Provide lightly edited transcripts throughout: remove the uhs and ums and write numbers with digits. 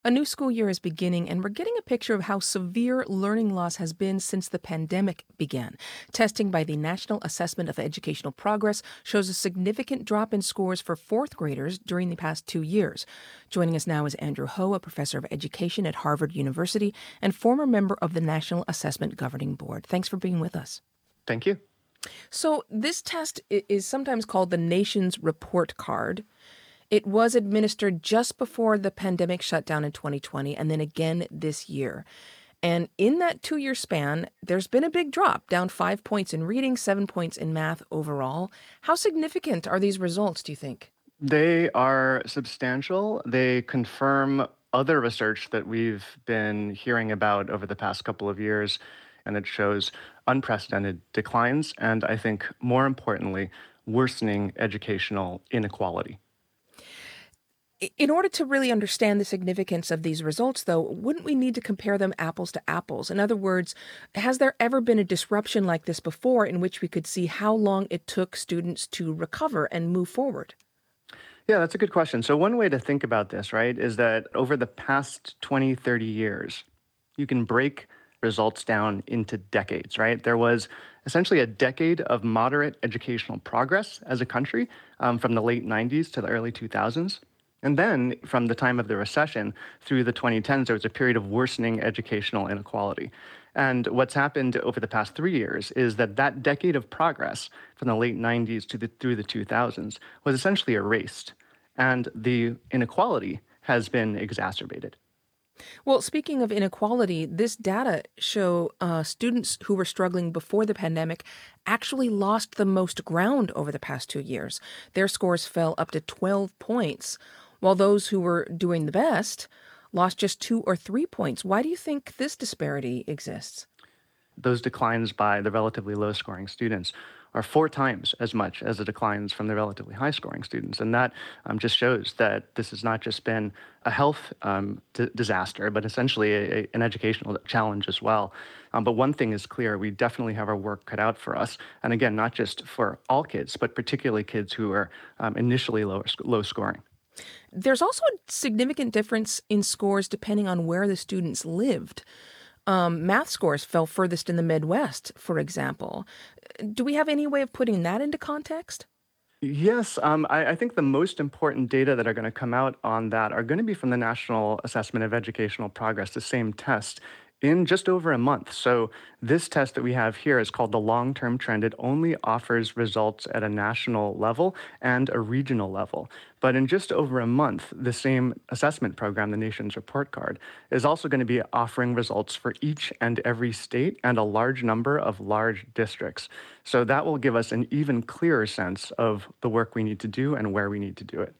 A new school year is beginning, and we're getting a picture of how severe learning loss has been since the pandemic began. Testing by the National Assessment of Educational Progress shows a significant drop in scores for fourth graders during the past 2 years. Joining us now is Andrew Ho, a professor of education at Harvard University and former member of the National Assessment Governing Board. Thanks for being with us. Thank you. So, this test is sometimes called the nation's report card. It was administered just before the pandemic shut down in 2020 and then again this year. And in that 2 year span, there's been a big drop, down 5 points in reading, 7 points in math overall. How significant are these results, do you think? They are substantial. They confirm other research that we've been hearing about over the past couple of years, and it shows unprecedented declines and, I think, more importantly, worsening educational inequality. In order to really understand the significance of these results, though, wouldn't we need to compare them apples to apples? In other words, has there ever been a disruption like this before in which we could see how long it took students to recover and move forward? Yeah, that's a good question. So, one way to think about this, right, is that over the past 20, 30 years, you can break results down into decades, right? There was essentially a decade of moderate educational progress as a country from the late 90s to the early 2000s. And then from the time of the recession through the 2010s, there was a period of worsening educational inequality. And what's happened over the past 3 years is that that decade of progress from the late 90s through the 2000s was essentially erased. And the inequality has been exacerbated. Well, speaking of inequality, this data show students who were struggling before the pandemic actually lost the most ground over the past 2 years. Their scores fell up to 12 points, while those who were doing the best lost just 2 or 3 points. Why do you think this disparity exists? Those declines by the relatively low scoring students are 4 times as much as the declines from the relatively high scoring students. And that just shows that this has not just been a health disaster, but essentially an educational challenge as well. But one thing is clear, we definitely have our work cut out for us. And again, not just for all kids, but particularly kids who are initially low scoring. There's also a significant difference in scores depending on where the students lived. Math scores fell furthest in the Midwest, for example. Do we have any way of putting that into context? Yes, I think the most important data that are going to come out on that are going to be from the National Assessment of Educational Progress, the same test, in just over a month. So, this test that we have here is called the long term trend. It only offers results at a national level and a regional level. But in just over a month, the same assessment program, the nation's report card, is also going to be offering results for each and every state and a large number of large districts. So that will give us an even clearer sense of the work we need to do and where we need to do it.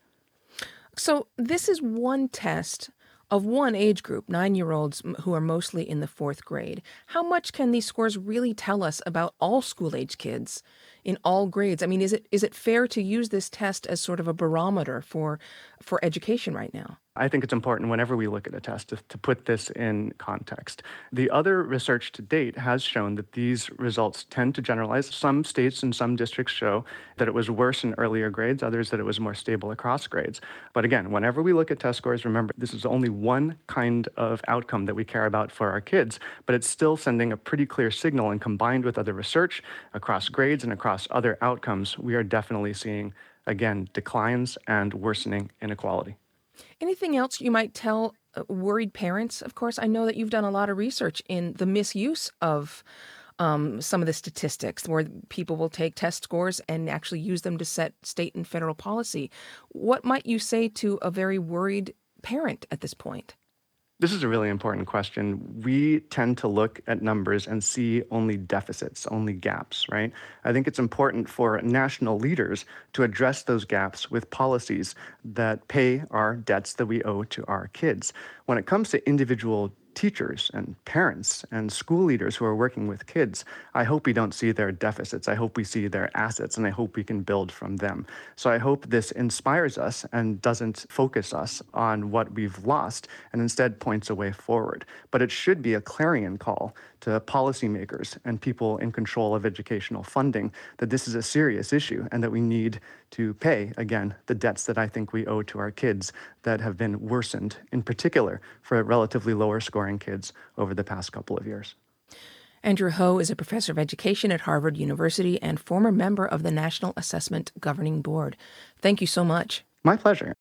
So, this is one test of one age group, 9 year olds who are mostly in the fourth grade. How much can these scores really tell us about all school age kids in all grades? I mean, is it fair to use this test as sort of a barometer for education right now? I think it's important whenever we look at a test to put this in context. The other research to date has shown that these results tend to generalize. Some states and some districts show that it was worse in earlier grades, others that it was more stable across grades. But again, whenever we look at test scores, remember, this is only one kind of outcome that we care about for our kids, but it's still sending a pretty clear signal. And combined with other research across grades and across other outcomes, we are definitely seeing, again, declines and worsening inequality. Anything else you might tell worried parents? Of course, I know that you've done a lot of research in the misuse of some of the statistics where people will take test scores and actually use them to set state and federal policy. What might you say to a very worried parent at this point? This is a really important question. We tend to look at numbers and see only deficits, only gaps, right? I think it's important for national leaders to address those gaps with policies that pay our debts that we owe to our kids. When it comes to individual teachers and parents and school leaders who are working with kids, I hope we don't see their deficits. I hope we see their assets, and I hope we can build from them. So I hope this inspires us and doesn't focus us on what we've lost and instead points a way forward. But it should be a clarion call to policymakers and people in control of educational funding that this is a serious issue and that we need to pay, again, the debts that I think we owe to our kids that have been worsened, in particular for relatively lower scoring kids over the past couple of years. Andrew Ho is a professor of education at Harvard University and former member of the National Assessment Governing Board. Thank you so much. My pleasure.